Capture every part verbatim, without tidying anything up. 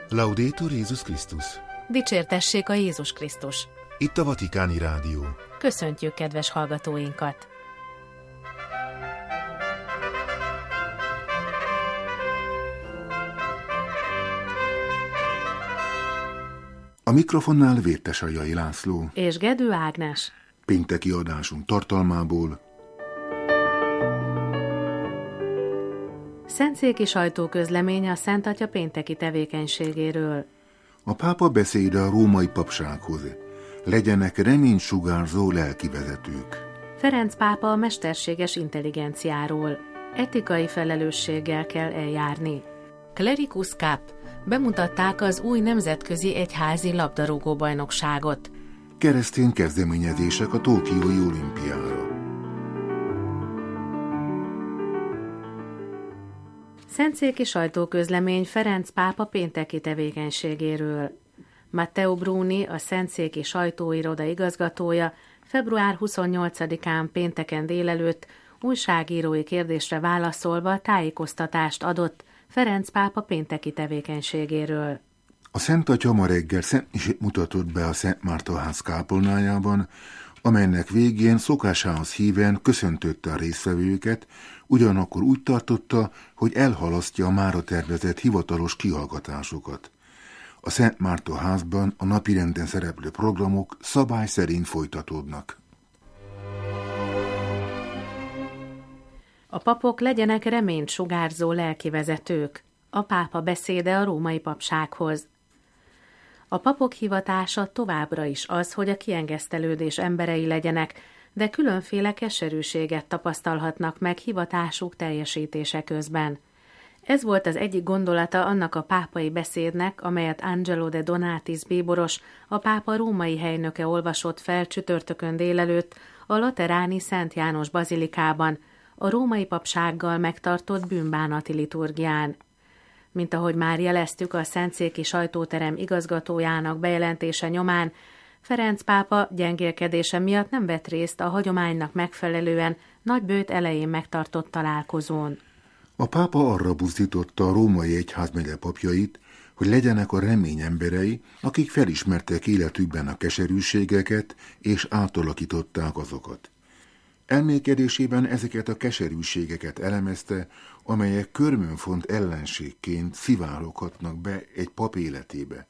Laudetur Jézus Krisztus! Dicsértessék a Jézus Krisztus! Itt a Vatikáni Rádió. Köszöntjük kedves hallgatóinkat! A mikrofonnál Vértesajai László és Gedő Ágnes. Pénteki adásunk tartalmából. Szentszéki sajtóközlemény a Szent Atya pénteki tevékenységéről. A pápa beszéde a római papsághoz. Legyenek reménysugárzó lelkivezetők. Ferenc pápa a mesterséges intelligenciáról. Etikai felelősséggel kell eljárni. Clericus Cup. Bemutatták az új nemzetközi egyházi labdarúgó-bajnokságot. Keresztény kezdeményezések a Tokiói olimpiára. Szentszéki sajtóközlemény Ferenc pápa pénteki tevékenységéről. Matteo Bruni, a Szentszéki sajtóiroda igazgatója február huszonnyolcadikán pénteken délelőtt újságírói kérdésre válaszolva tájékoztatást adott Ferenc pápa pénteki tevékenységéről. A Szent Atya ma reggel szentmisét mutatott be a Szent Márta ház kápolnájában, amelynek végén szokásához híven köszöntötte a résztvevőket, ugyanakkor úgy tartotta, hogy elhalasztja a mára tervezett hivatalos kihallgatásokat. A Szent Márta házban a napirenden szereplő programok szabály szerint folytatódnak. A papok legyenek reményt sugárzó lelkivezetők. A pápa beszéde a római papsághoz. A papok hivatása továbbra is az, hogy a kiengesztelődés emberei legyenek, de különféle keserűséget tapasztalhatnak meg hivatásuk teljesítése közben. Ez volt az egyik gondolata annak a pápai beszédnek, amelyet Angelo de Donatis bíboros, a pápa római helynöke olvasott fel csütörtökön délelőtt a lateráni Szent János bazilikában, a római papsággal megtartott bűnbánati liturgián. Mint ahogy már jeleztük a Szentszéki sajtóterem igazgatójának bejelentése nyomán, Ferenc pápa gyengélkedése miatt nem vett részt a hagyománynak megfelelően nagybőt elején megtartott találkozón. A pápa arra buzdította a római egyházmegye papjait, hogy legyenek a remény emberei, akik felismertek életükben a keserűségeket és átalakították azokat. Elmélkedésében ezeket a keserűségeket elemezte, amelyek körmönfont ellenségként szivároghatnak be egy pap életébe.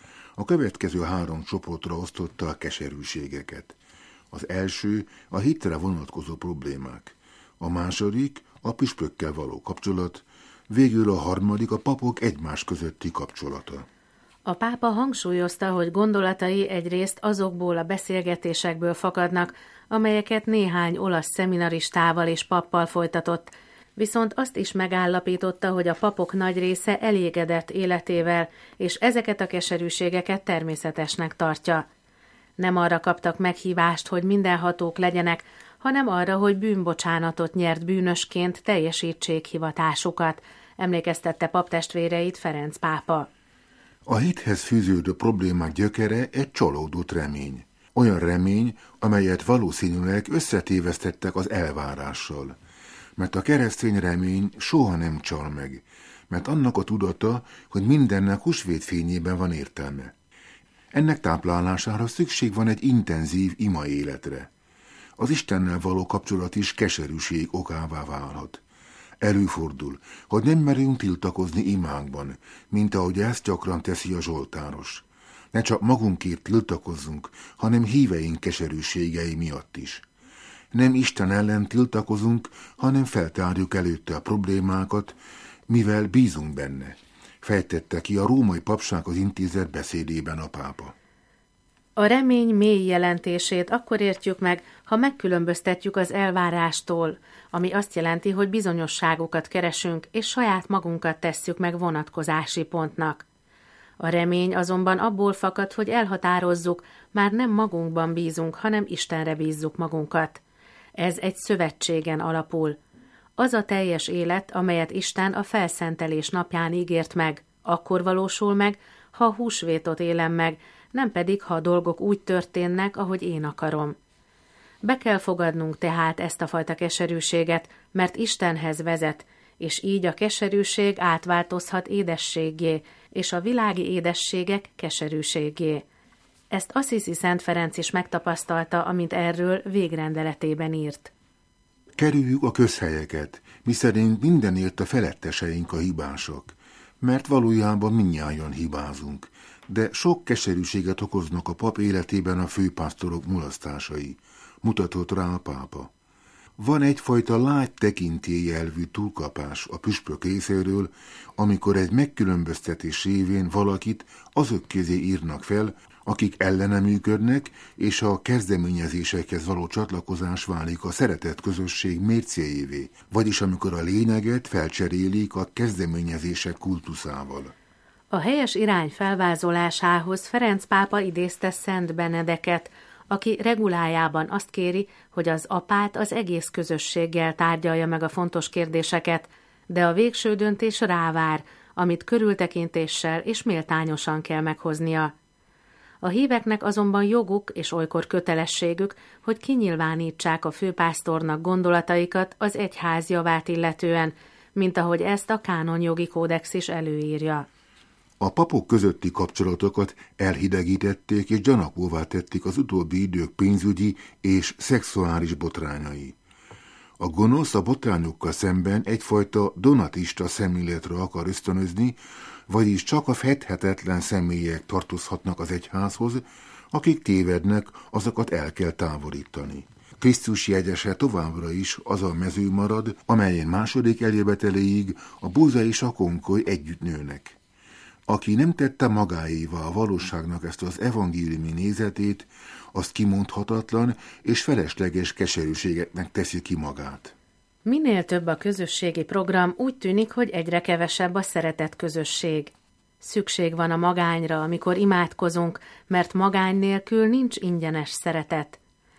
A következő három csoportra osztotta a keserűségeket. Az első a hitre vonatkozó problémák, a második a püspökkel való kapcsolat, végül a harmadik a papok egymás közötti kapcsolata. A pápa hangsúlyozta, hogy gondolatai egyrészt azokból a beszélgetésekből fakadnak, amelyeket néhány olasz szeminaristával és pappal folytatott, viszont azt is megállapította, hogy a papok nagy része elégedett életével, és ezeket a keserűségeket természetesnek tartja. Nem arra kaptak meghívást, hogy mindenhatók legyenek, hanem arra, hogy bűnbocsánatot nyert bűnösként teljesítsék hivatásukat, emlékeztette paptestvéreit Ferenc pápa. A hithez fűződő problémák gyökere egy csalódott remény. Olyan remény, amelyet valószínűleg összetévesztettek az elvárással. Mert a keresztény remény soha nem csal meg, mert annak a tudata, hogy mindennek húsvét fényében van értelme. Ennek táplálására szükség van egy intenzív ima életre. Az Istennel való kapcsolat is keserűség okává válhat. Előfordul, hogy nem merünk tiltakozni imánkban, mint ahogy ezt gyakran teszi a zsoltáros. Ne csak magunkért tiltakozzunk, hanem híveink keserűségei miatt is. Nem Isten ellen tiltakozunk, hanem feltárjuk előtte a problémákat, mivel bízunk benne, fejtette ki a római papsághoz intézett beszédében a pápa. A remény mély jelentését akkor értjük meg, ha megkülönböztetjük az elvárástól, ami azt jelenti, hogy bizonyosságokat keresünk, és saját magunkat tesszük meg vonatkozási pontnak. A remény azonban abból fakad, hogy elhatározzuk, már nem magunkban bízunk, hanem Istenre bízzuk magunkat. Ez egy szövetségen alapul. Az a teljes élet, amelyet Isten a felszentelés napján ígért meg, akkor valósul meg, ha a húsvétot élem meg, nem pedig, ha a dolgok úgy történnek, ahogy én akarom. Be kell fogadnunk tehát ezt a fajta keserűséget, mert Istenhez vezet, és így a keserűség átváltozhat édességgé, és a világi édességek keserűséggé. Ezt Assisi Szent Ferenc is megtapasztalta, amint erről végrendeletében írt. Kerüljük a közhelyeket, miszerint mindenért a feletteseink a hibások, mert valójában mindnyájan hibázunk, de sok keserűséget okoznak a pap életében a főpásztorok mulasztásai, mutatott rá a pápa. Van egyfajta lágy tekintélyelvű túlkapás a püspök részéről, amikor egy megkülönböztetés révén valakit azok közé írnak fel, akik ellene működnek, és a kezdeményezésekhez való csatlakozás válik a szeretett közösség mércéjévé, vagyis amikor a lényeget felcserélik a kezdeményezések kultuszával. A helyes irány felvázolásához Ferenc pápa idézte Szent Benedeket, aki regulájában azt kéri, hogy az apát az egész közösséggel tárgyalja meg a fontos kérdéseket, de a végső döntés rávár, amit körültekintéssel és méltányosan kell meghoznia. A híveknek azonban joguk és olykor kötelességük, hogy kinyilvánítsák a főpásztornak gondolataikat az egyház javát illetően, mint ahogy ezt a kánonjogi kódex is előírja. A papok közötti kapcsolatokat elhidegítették és gyanakvóvá tették az utóbbi idők pénzügyi és szexuális botrányai. A gonosz a botrányokkal szemben egyfajta donatista szemléletre akar ösztönözni, vagyis csak a fedhetetlen személyek tartozhatnak az egyházhoz, akik tévednek, azokat el kell távolítani. Krisztus jegyese továbbra is az a mező marad, amelyen második eljöveteléig a búza és a konkoly együtt nőnek. Aki nem tette magáévá a valóságnak ezt az evangéliumi nézetét, azt kimondhatatlan és felesleges keserűségeknek teszi ki magát. Minél több a közösségi program, úgy tűnik, hogy egyre kevesebb a szeretett közösség. Szükség van a magányra, amikor imádkozunk, mert magány nélkül nincs ingyenes szeretet.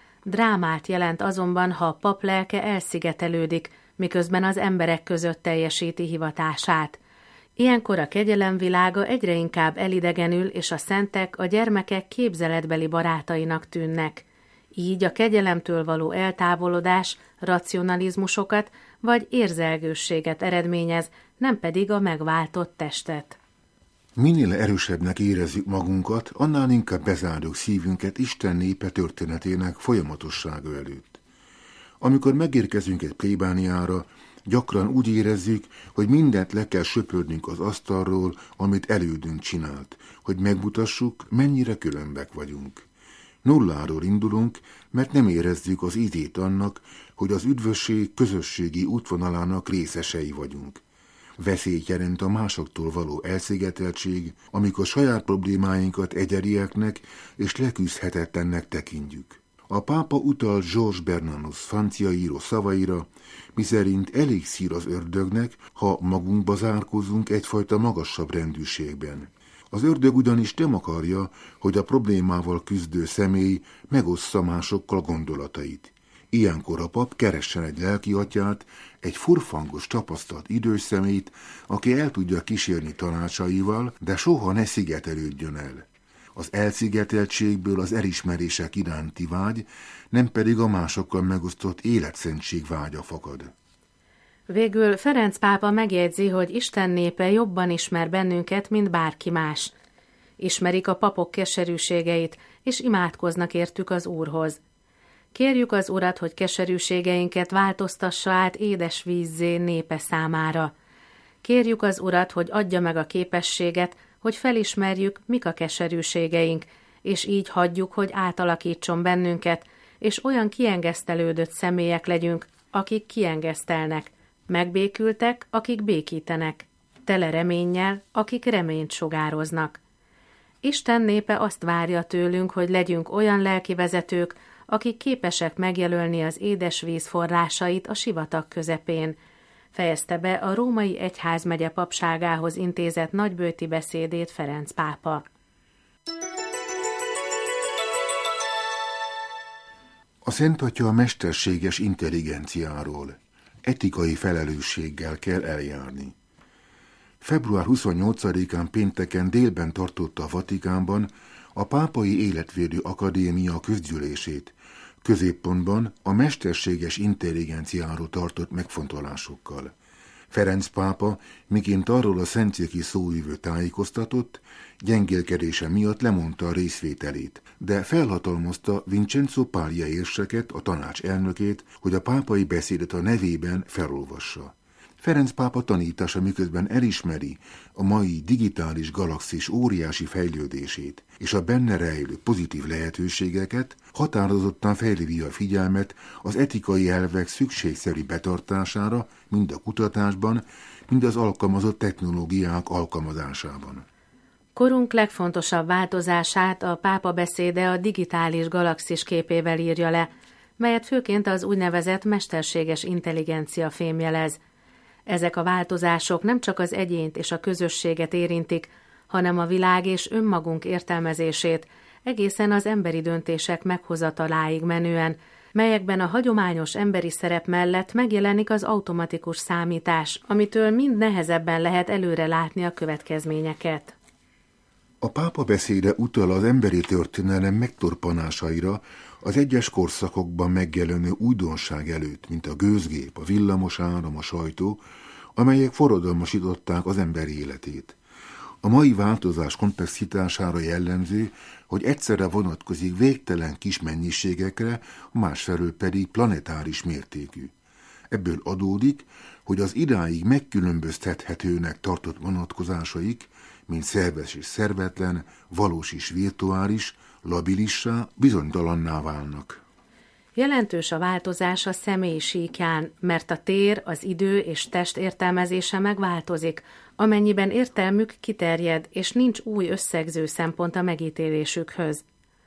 Drámát jelent azonban, ha a pap lelke elszigetelődik, miközben az emberek között teljesíti hivatását. Ilyenkor a kegyelem világa egyre inkább elidegenül, és a szentek a gyermekek képzeletbeli barátainak tűnnek. Így a kegyelemtől való eltávolodás racionalizmusokat vagy érzelgősséget eredményez, nem pedig a megváltott testet. Minél erősebbnek érezzük magunkat, annál inkább bezárjuk szívünket Isten népe történetének folyamatossága előtt. Amikor megérkezünk egy plébániára, gyakran úgy érezzük, hogy mindent le kell söpörnünk az asztalról, amit elődünk csinált, hogy megmutassuk, mennyire különbek vagyunk. Nulláról indulunk, mert nem érezzük az ízét annak, hogy az üdvösség közösségi útvonalának részesei vagyunk. Veszélyt jelent a másoktól való elszigeteltség, amikor saját problémáinkat egyedieknek és leküzdhetetlennek tekintjük. A pápa utal Georges Bernanos francia író szavaira, miszerint elég szír az ördögnek, ha magunkba zárkózunk egyfajta magasabb rendűségben. Az ördög ugyanis nem akarja, hogy a problémával küzdő személy megossza másokkal gondolatait. Ilyenkor a pap keressen egy lelkiatyát, egy furfangos tapasztalt idős személyt, aki el tudja kísérni tanácsaival, de soha ne szigetelődjön el. Az elszigeteltségből az elismerések iránti vágy, nem pedig a másokkal megosztott életszentség vágya fakad. Végül Ferenc pápa megjegyzi, hogy Isten népe jobban ismer bennünket, mint bárki más. Ismerik a papok keserűségeit, és imádkoznak értük az Úrhoz. Kérjük az Urat, hogy keserűségeinket változtassa át édes vízzé népe számára. Kérjük az Urat, hogy adja meg a képességet, hogy felismerjük, mik a keserűségeink, és így hagyjuk, hogy átalakítson bennünket, és olyan kiengesztelődött személyek legyünk, akik kiengesztelnek, megbékültek, akik békítenek, tele reménnyel, akik reményt sugároznak. Isten népe azt várja tőlünk, hogy legyünk olyan lelkivezetők, akik képesek megjelölni az édesvíz forrásait a sivatag közepén, fejezte be a római egyházmegye papságához intézett nagybőti beszédét Ferenc pápa. A Szent Atya a mesterséges intelligenciáról, etikai felelősséggel kell eljárni. február huszonnyolcadikán pénteken délben tartotta a Vatikánban a Pápai Életvédő Akadémia közgyűlését, középpontban a mesterséges intelligenciáról tartott megfontolásokkal. Ferenc pápa, miként arról a szentcirki szóvivő tájékoztatott, gyengélkedése miatt lemondta a részvételét, de felhatalmazta Vincenzo Paglia érseket, a tanács elnökét, hogy a pápai beszédet a nevében felolvassa. Ferenc pápa tanítása miközben elismeri a mai digitális galaxis óriási fejlődését és a benne rejlő pozitív lehetőségeket, határozottan felhívja a figyelmet az etikai elvek szükségszerű betartására, mind a kutatásban, mind az alkalmazott technológiák alkalmazásában. Korunk legfontosabb változását a pápa beszéde a digitális galaxis képével írja le, melyet főként az úgynevezett mesterséges intelligencia fémjelez. Ezek a változások nem csak az egyént és a közösséget érintik, hanem a világ és önmagunk értelmezését, egészen az emberi döntések meghozataláig menően, melyekben a hagyományos emberi szerep mellett megjelenik az automatikus számítás, amitől mind nehezebben lehet előre látni a következményeket. A pápa beszéde utal az emberi történelem megtorpanásaira, az egyes korszakokban megjelenő újdonság előtt, mint a gőzgép, a villamos áram, a sajtó, amelyek forradalmasították az ember életét. A mai változás komplexitására jellemző, hogy egyszerre vonatkozik végtelen kis mennyiségekre, másfelől pedig planetáris mértékű. Ebből adódik, hogy az idáig megkülönböztethetőnek tartott vonatkozásaik, mint szerves és szervetlen, valós és virtuális, labilissá, bizonytalanná válnak. Jelentős a változás a személy síkján, mert a tér, az idő és test értelmezése megváltozik, amennyiben értelmük kiterjed, és nincs új összegző szempont a megítélésükhöz.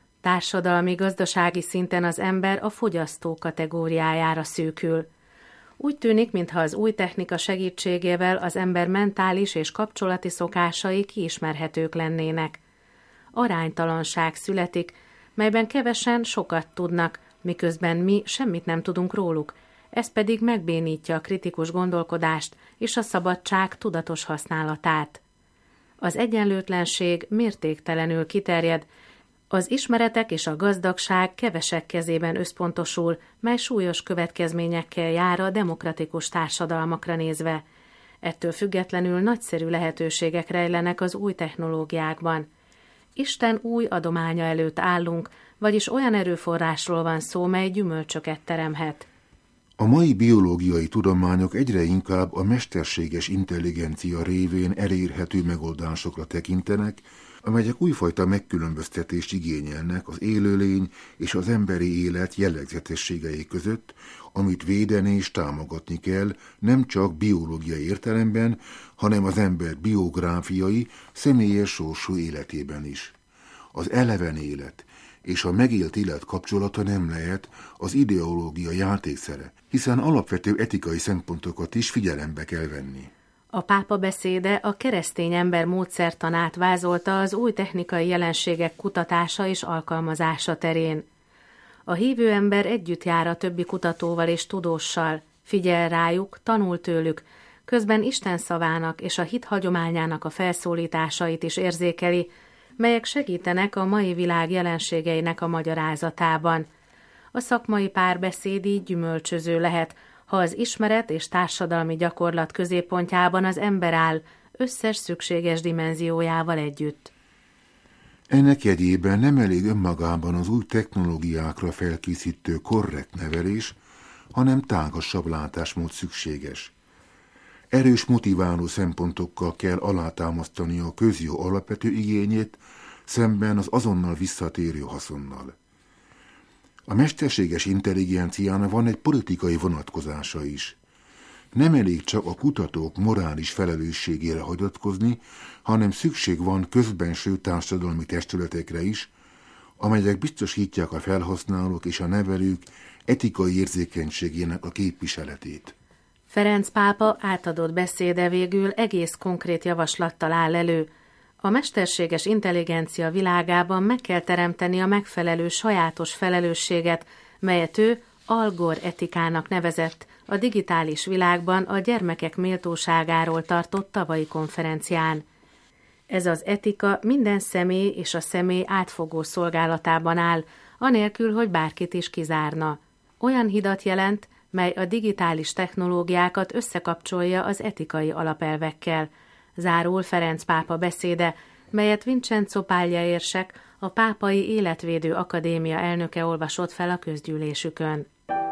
Társadalmi-gazdasági szinten az ember a fogyasztó kategóriájára szűkül. Úgy tűnik, mintha az új technika segítségével az ember mentális és kapcsolati szokásai kiismerhetők lennének. Aránytalanság születik, melyben kevesen sokat tudnak, miközben mi semmit nem tudunk róluk, ez pedig megbénítja a kritikus gondolkodást és a szabadság tudatos használatát. Az egyenlőtlenség mértéktelenül kiterjed, az ismeretek és a gazdagság kevesek kezében összpontosul, mely súlyos következményekkel jár a demokratikus társadalmakra nézve. Ettől függetlenül nagyszerű lehetőségek rejlenek az új technológiákban. Isten új adománya előtt állunk, vagyis olyan erőforrásról van szó, mely gyümölcsöket teremhet. A mai biológiai tudományok egyre inkább a mesterséges intelligencia révén elérhető megoldásokra tekintenek, amelyek újfajta megkülönböztetést igényelnek az élőlény és az emberi élet jellegzetességei között, amit védeni és támogatni kell nem csak biológiai értelemben, hanem az ember biográfiai, személyes sorsú életében is. Az eleven élet és a megélt élet kapcsolata nem lehet az ideológia játékszere, hiszen alapvető etikai szempontokat is figyelembe kell venni. A pápa beszéde a keresztény ember módszertanát vázolta az új technikai jelenségek kutatása és alkalmazása terén. A hívő ember együtt jár a többi kutatóval és tudóssal, figyel rájuk, tanul tőlük, közben Isten szavának és a hit hagyományának a felszólításait is érzékeli, melyek segítenek a mai világ jelenségeinek a magyarázatában. A szakmai párbeszéd így gyümölcsöző lehet, ha az ismeret és társadalmi gyakorlat középpontjában az ember áll, összes szükséges dimenziójával együtt. Ennek jegyében nem elég önmagában az új technológiákra felkészítő korrekt nevelés, hanem tágasabb látásmód szükséges. Erős motiváló szempontokkal kell alátámasztani a közjó alapvető igényét, szemben az azonnal visszatérő haszonnal. A mesterséges intelligenciának van egy politikai vonatkozása is. Nem elég csak a kutatók morális felelősségére hagyatkozni, hanem szükség van közbenső társadalmi testületekre is, amelyek biztosítják a felhasználók és a nevelők etikai érzékenységének a képviseletét. Ferenc pápa átadott beszéde végül egész konkrét javaslattal áll elő. A mesterséges intelligencia világában meg kell teremteni a megfelelő sajátos felelősséget, melyet ő Al-Gore etikának nevezett a digitális világban a gyermekek méltóságáról tartott tavalyi konferencián. Ez az etika minden személy és a személy átfogó szolgálatában áll, anélkül, hogy bárkit is kizárna. Olyan hidat jelent, mely a digitális technológiákat összekapcsolja az etikai alapelvekkel. Zárul Ferenc pápa beszéde, melyet Vincenzo Paglia érsek, a Pápai Életvédő Akadémia elnöke olvasott fel a közgyűlésükön.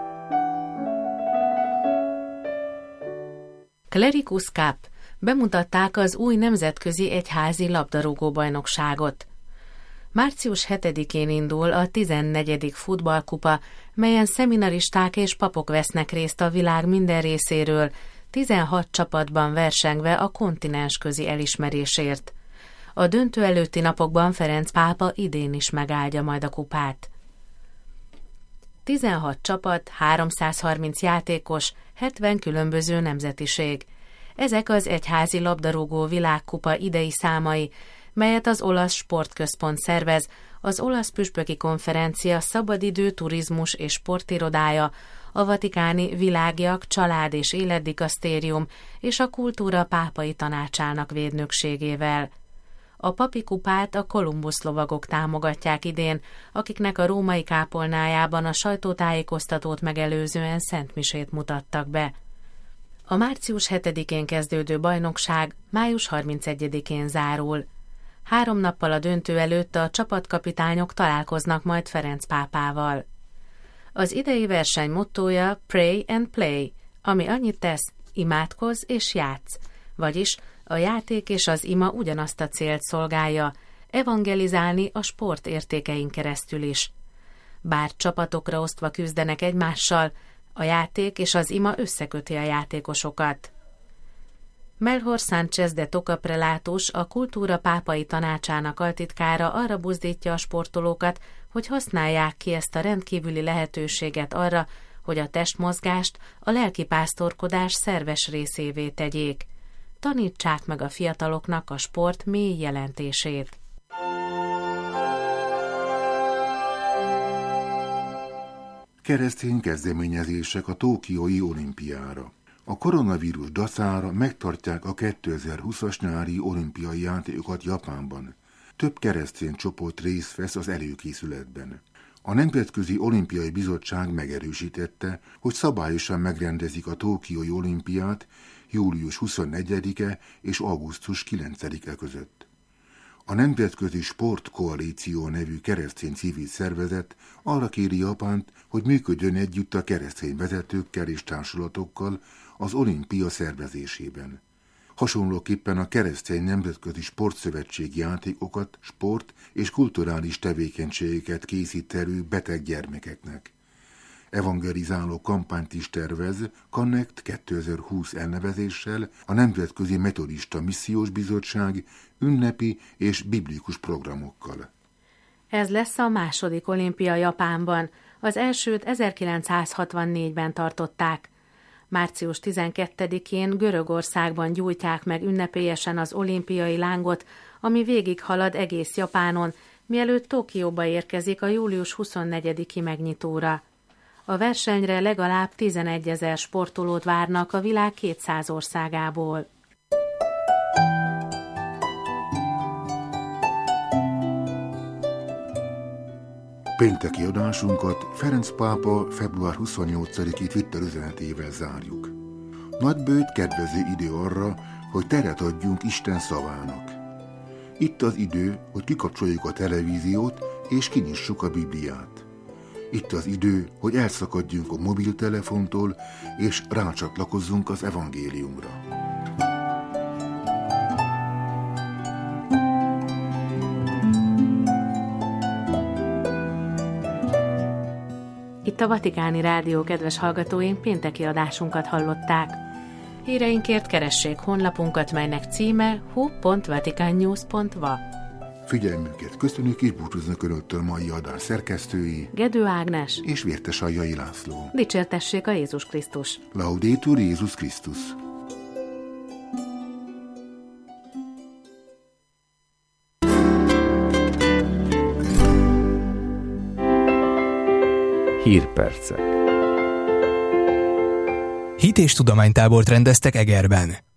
Clericus Cup. Bemutatták az új nemzetközi egyházi labdarúgó-bajnokságot. Március hetedikén indul a tizennegyedik futballkupa, melyen szeminaristák és papok vesznek részt a világ minden részéről, tizenhat csapatban versengve a kontinensközi elismerésért. A döntő előtti napokban Ferenc pápa idén is megáldja majd a kupát. tizenhat csapat, háromszázharminc játékos, hetven különböző nemzetiség. Ezek az egyházi labdarúgó világkupa idei számai, melyet az olasz sportközpont szervez, az olasz püspöki konferencia szabadidő, turizmus és sportirodája, a vatikáni világjak, család és életdikasztérium és a kultúra pápai tanácsának védnökségével. A papi kupát a Kolumbusz lovagok támogatják idén, akiknek a római kápolnájában a sajtótájékoztatót megelőzően szentmisét mutattak be. A március hetedikén kezdődő bajnokság május harmincegyedikén zárul. Három nappal a döntő előtt a csapatkapitányok találkoznak majd Ferenc pápával. Az idei verseny mottója Pray and Play, ami annyit tesz, imádkozz és játsz, vagyis a játék és az ima ugyanazt a célt szolgálja, evangelizálni a sport értékein keresztül is. Bár csapatokra osztva küzdenek egymással, a játék és az ima összeköti a játékosokat. Melchor Sánchez de Toca prelátus, a kultúra pápai tanácsának altitkára arra buzdítja a sportolókat, hogy használják ki ezt a rendkívüli lehetőséget arra, hogy a testmozgást a lelkipásztorkodás szerves részévé tegyék. Tanítsák meg a fiataloknak a sport mély jelentését. Keresztény kezdeményezések a Tokiói olimpiára. A koronavírus dacára megtartják a kétezer-húszas nyári olimpiai játékokat Japánban. Több keresztény csoport részt vesz az előkészületben. A Nemzetközi Olimpiai Bizottság megerősítette, hogy szabályosan megrendezik a Tokiói olimpiát július huszonnegyedike és augusztus kilencedike között. A Nemzetközi Sportkoalíció nevű keresztény civil szervezet arra kéri Japánt, hogy működjön együtt a keresztény vezetőkkel és társulatokkal az olimpia szervezésében. Hasonlóképpen a Keresztény Nemzetközi Sportszövetség játékokat, sport és kulturális tevékenységeket készít elő beteg gyermekeknek. Evangelizáló kampányt is tervez Connect kétezer-húsz elnevezéssel a Nemzetközi Metodista Missziós Bizottság ünnepi és biblikus programokkal. Ez lesz a második olimpia Japánban, az elsőt ezerkilencszázhatvannégyben tartották. Március tizenkettedikén Görögországban gyújtják meg ünnepélyesen az olimpiai lángot, ami végighalad egész Japánon, mielőtt Tokióba érkezik a július huszonnegyediki megnyitóra. A versenyre legalább tizenegyezer sportolót várnak a világ kétszáz országából. Pénteki adásunkat Ferenc pápa február huszonnyolcadiki Twitter üzenetével zárjuk. Nagybőjt kedvező idő arra, hogy teret adjunk Isten szavának. Itt az idő, hogy kikapcsoljuk a televíziót és kinyissuk a Bibliát. Itt az idő, hogy elszakadjunk a mobiltelefontól és rácsatlakozzunk az evangéliumra. Itt a Vatikáni Rádió kedves hallgatóink, pénteki adásunkat hallották. Híreinkért keressék honlapunkat, melynek címe hu pont vaticannews pont va. Figyelmünket köszönjük és búcsúznak önöktől mai adás szerkesztői Gedő Ágnes és Vértesaljai László. Dicsértessék a Jézus Krisztus! Laudetur Jézus Krisztus! Hírpercek. Hit- és tudománytábort rendeztek Egerben.